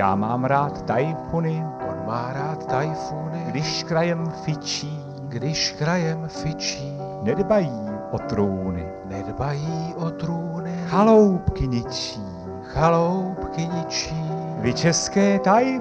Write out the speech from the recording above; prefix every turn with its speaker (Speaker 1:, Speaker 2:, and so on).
Speaker 1: Já mám rád tajfuny,
Speaker 2: On má rád tajfuny,
Speaker 1: když krajem fičí, nedbají o trůny, chaloupky ničí.
Speaker 2: chaloupky ničí.
Speaker 1: Vy české tajfuny,